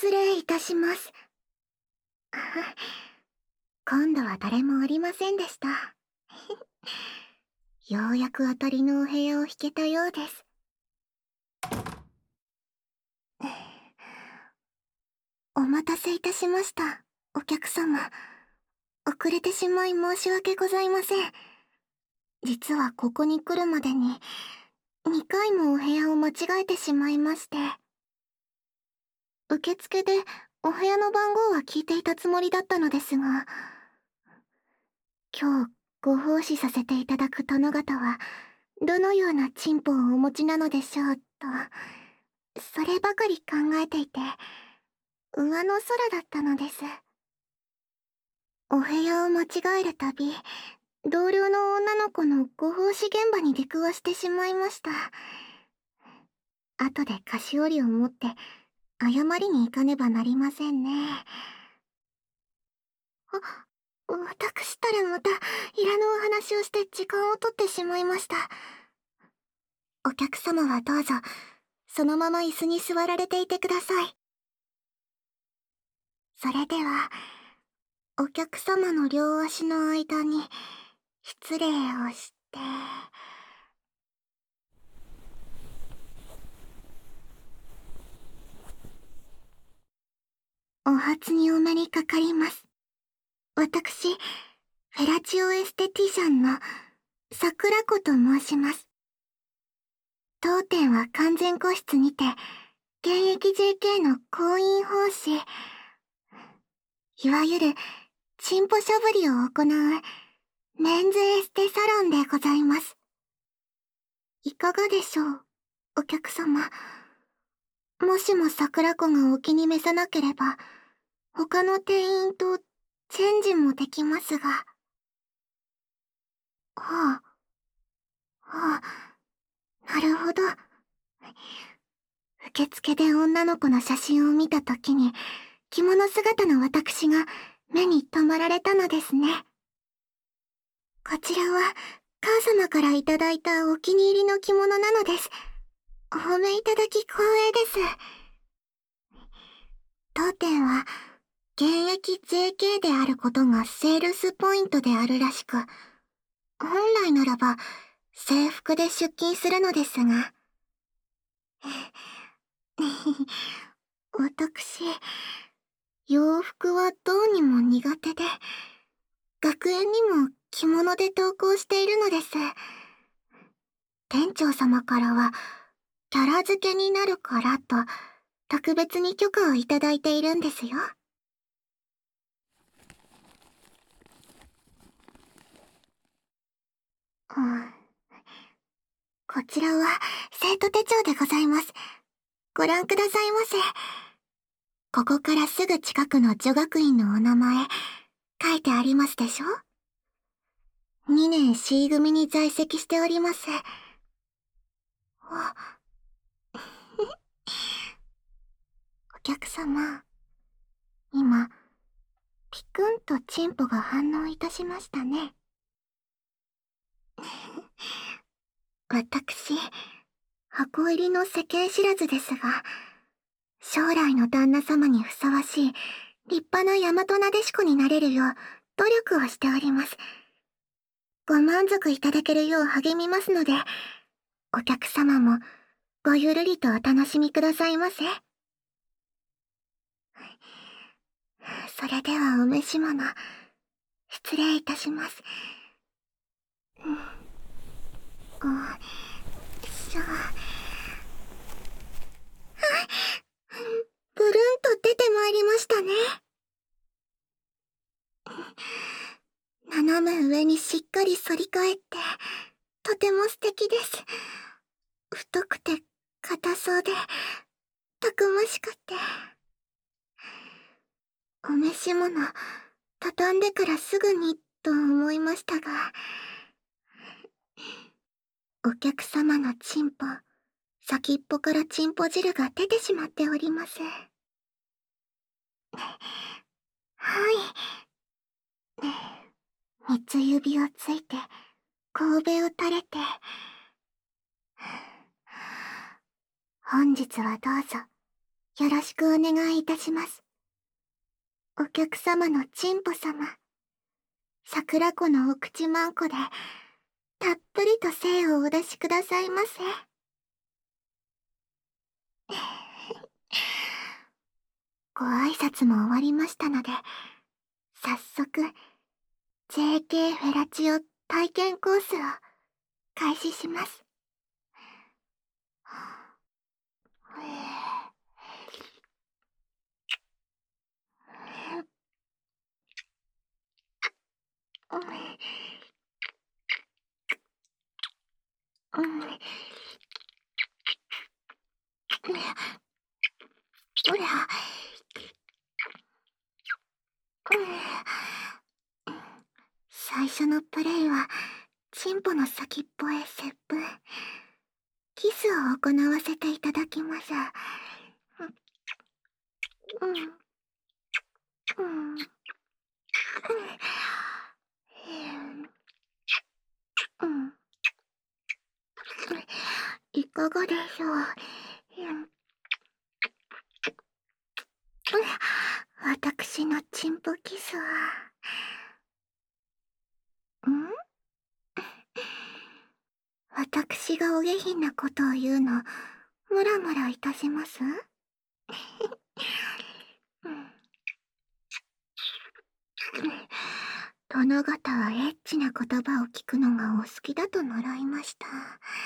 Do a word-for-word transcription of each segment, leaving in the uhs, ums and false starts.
失礼いたします。今度は誰もおりませんでした。ようやく当たりのお部屋を引けたようです。お待たせいたしました、お客様。遅れてしまい申し訳ございません。実はここに来るまでににかいもお部屋を間違えてしまいまして。受付でお部屋の番号は聞いていたつもりだったのですが、今日ご奉仕させていただく殿方はどのようなチンポをお持ちなのでしょうと、そればかり考えていて上の空だったのです。お部屋を間違えるたび、同僚の女の子のご奉仕現場に出くわしてしまいました。後で菓子折りを持って謝りに行かねばなりませんね。あ、私たらまたいらぬお話をして時間を取ってしまいました。お客様はどうぞそのまま椅子に座られていてください。それではお客様の両足の間に失礼をして。お初にお目にかかります。私、フェラチオエステティシャンの桜子と申します。当店は完全個室にて現役 ジェーケー の公認奉仕、いわゆるチンポしゃぶりを行うメンズエステサロンでございます。いかがでしょう、お客様。もしも桜子がお気に召さなければ他の店員とチェンジもできますが。はあ、はあ、なるほど。受付で女の子の写真を見たときに着物姿の私が目に留まられたのですね。こちらは母様からいただいたお気に入りの着物なのです。お褒めいただき光栄です。当店は現役 ジェーケー であることがセールスポイントであるらしく、本来ならば制服で出勤するのですが、私、洋服はどうにも苦手で、学園にも着物で登校しているのです。店長様からはキャラ付けになるからと特別に許可をいただいているんですよ。うん、こちらは生徒手帳でございます。ご覧くださいませ。ここからすぐ近くの女学院のお名前書いてありますでしょ。にねん C 組に在籍しております。あお客様、今ピクンとチンポが反応いたしましたね。私、箱入りの世間知らずですが、将来の旦那様にふさわしい立派な大和なでしこになれるよう努力をしております。ご満足いただけるよう励みますので、お客様もごゆるりとお楽しみくださいませ。それではお召し物、失礼いたします。うん、おしょ。ブルンと出てまいりましたね。斜め上にしっかり反り返ってとても素敵です。太くて硬そうでたくましくて。お召し物畳んでからすぐにと思いましたが、お客様のチンポ先っぽからチンポ汁が出てしまっております。はい。三つ指をついて神戸を垂れて、本日はどうぞよろしくお願いいたします。お客様のチンポ様、桜子のお口まんこで、たっぷりと精をお出しくださいませ。ご挨拶も終わりましたので、早速、ジェーケー フェラチオ体験コースを開始します。最初のプレイはチンポの先っぽへ接吻、キスを行わせていただきます。うんうんうんうんいかがでしょう。私のチンポキスは、ん私がお下品なことを言うの、ムラムラいたします殿方はエッチな言葉を聞くのがお好きだと習いました。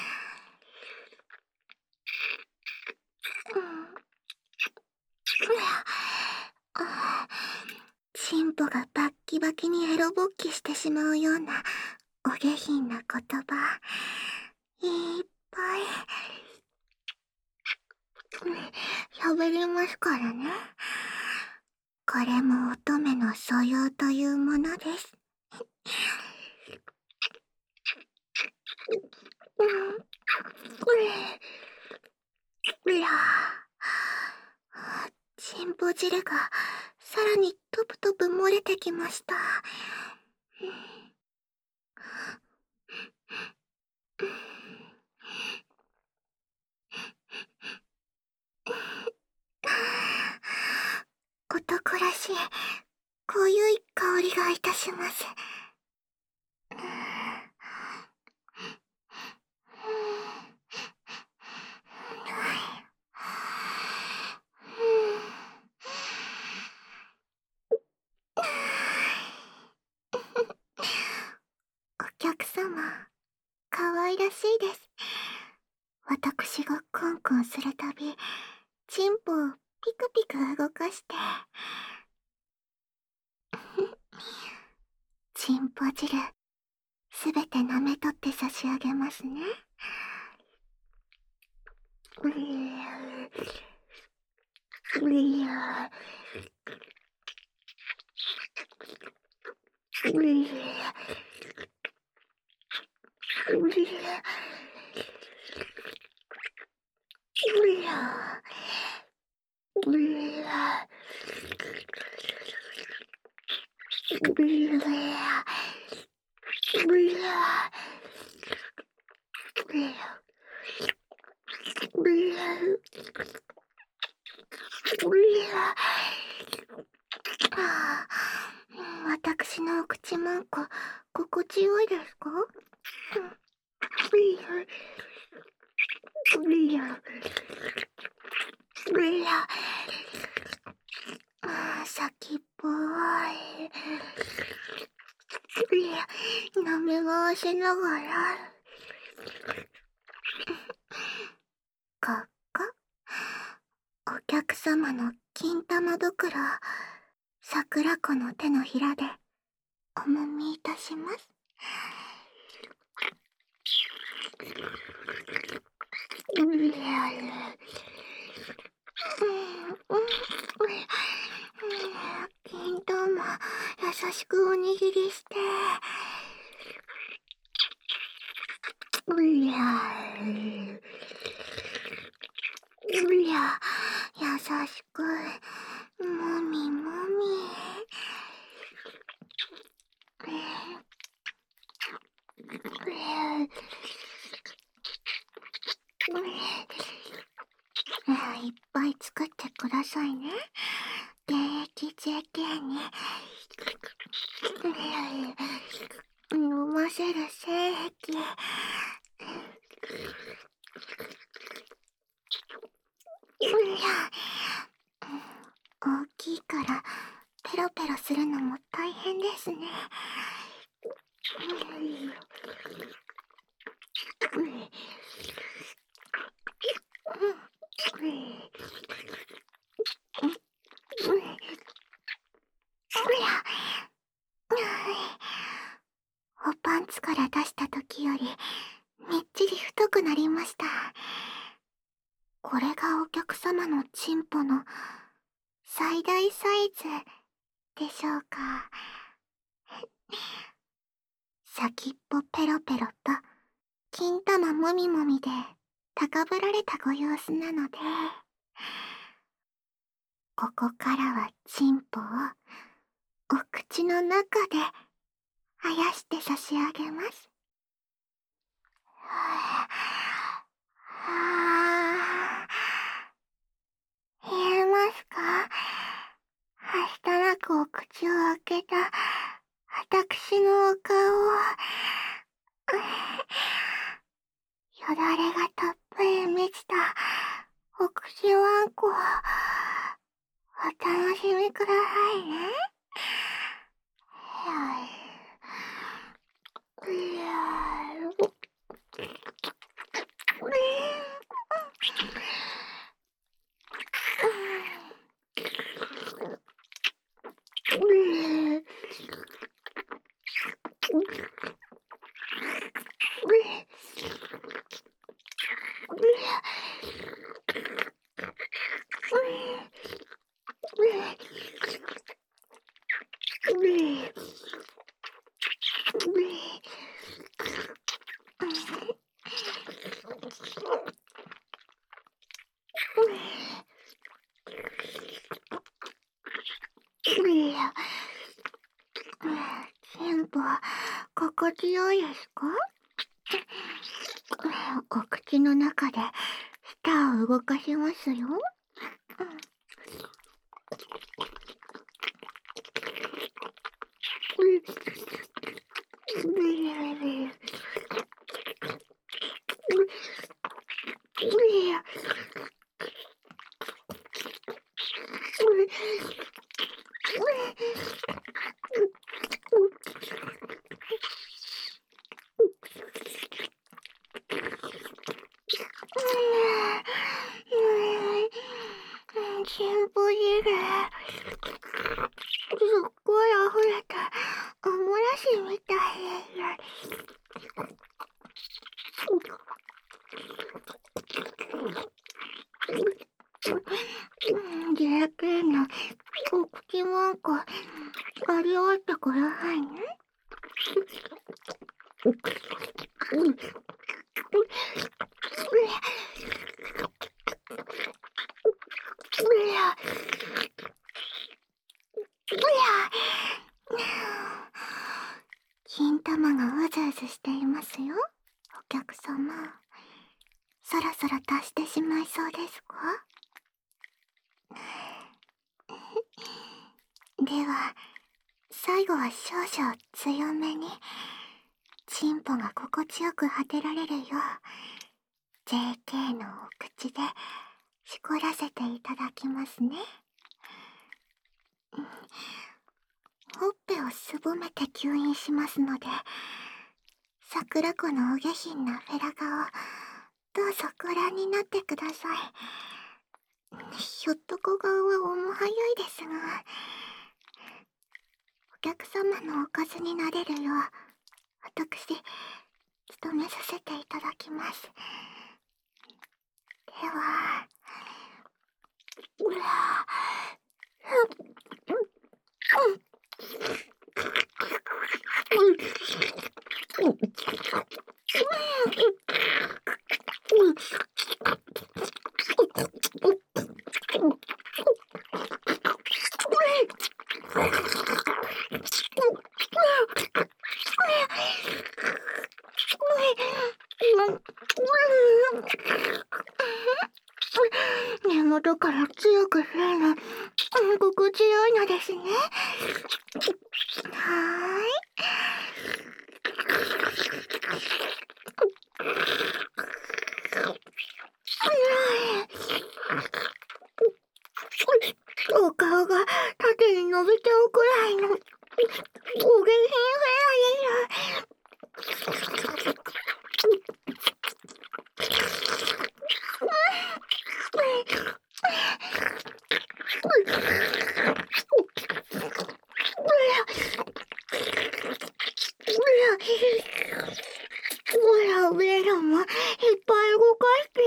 チンポがバッキバキにエロ勃起してしまうようなお下品な言葉、いっぱい喋りますからね。これも乙女の素養というものです。いやチンポ汁がさらにトプトプ漏れてきました。男らしい濃ゆい香りがいたします。お客様、可愛らしいです。私がクンクンするたび、チンポをピクピク動かして、チンポ汁、すべて舐めとって差し上げますね。うりゃうりゃうりゃうりゃうりゃうりゃ私のお口まんこ、心地よいですか？先っぽい。舐め回しながら。ここ、お客様の金玉袋、桜子の手のひらでお揉みいたします。金玉、優しくおにぎりして。うりゃうりゃ優しくもみもみ。 いっぱい作ってくださいね。現役 ジェーケー に飲ませる精液。大きいからペロペロするのも大変ですね。おパンツから出した時よりみっちり太くなりました。これがお客様のチンポの最大サイズでしょうか。先っぽペロペロと金玉もみもみで高ぶられたご様子なので、ここからはチンポをお口の中であやして差し上げます。はあ、見えますか？はしたなくお口を開けた私のお顔を、よだれがたっぷり満ちたお口ワンコ、お楽しみくださいね。チンポ、心地よいですか？お口の中で舌を動かしますよ。チンポ汁、すっごい溢れたおもらしみたいです。ジェーケー のお口ワンコ、味わってくださいね。金玉がうずうずしていますよ。お客様、そろそろ達してしまいそうですか？では最後は少々強めに、チンポが心地よく果てられるよう ジェーケー のお口でしこらせていただきますね。ほっぺをすぼめて吸引しますので、桜子のお下品なフェラ顔、どうぞご覧になってください。ひょっとこ顔はおもはやいですが、お客様のおかずになれるよう私務めさせていただきます。では、うわ元から強く増える心地よいのですね。はーい。お顔が縦に伸びちゃうくらいのお下品フェアです。ほら、ベロもいっぱい動かして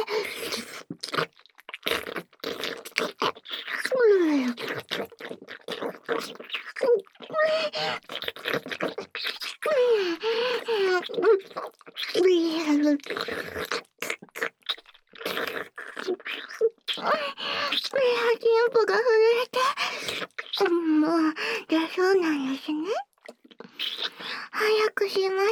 チンポが震えて、もう出そうなんですね。早くします。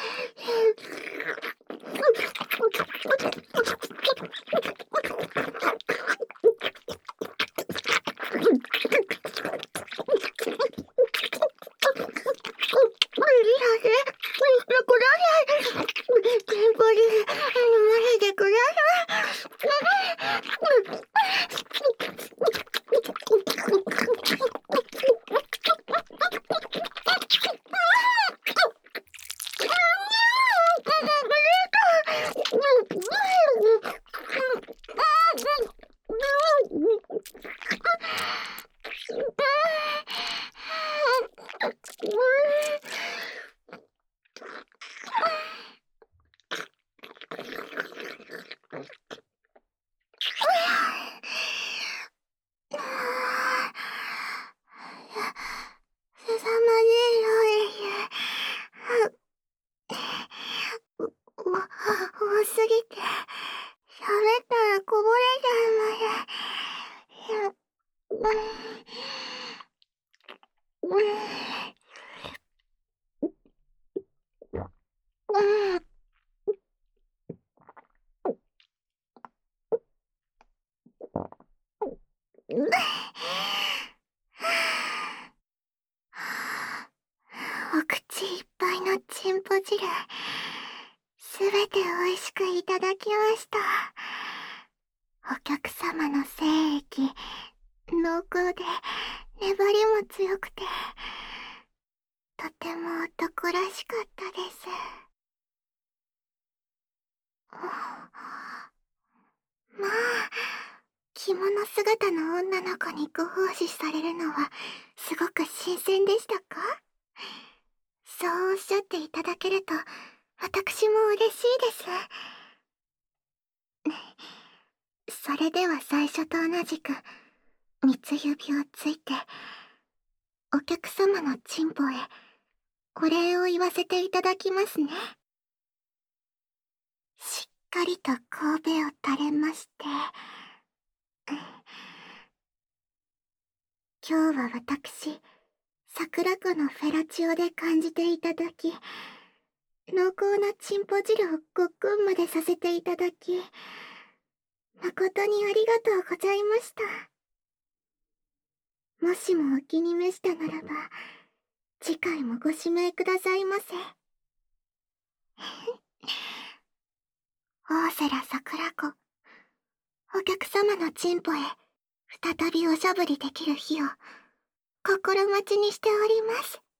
多すぎて、喋ったらこぼれちゃいます。お口いっぱいのチンポ汁、すべて美味しくいただきました。お客様の精液、濃厚で粘りも強くて、とても男らしかったです。まあ、着物姿の女の子にご奉仕されるのはすごく新鮮でしたか？そうおっしゃっていただけると私も嬉しいです。それでは最初と同じく三つ指をついてお客様のチンポへお礼を言わせていただきますね。しっかりと神戸を垂れまして、今日は私、桜子のフェラチオで感じていただき、濃厚なチンポ汁をごっくんまでさせていただき、誠にありがとうございました。もしもお気に召したならば、次回もご指名くださいませ。大瀬良桜子、お客様のチンポへ再びおしゃぶりできる日を心待ちにしております。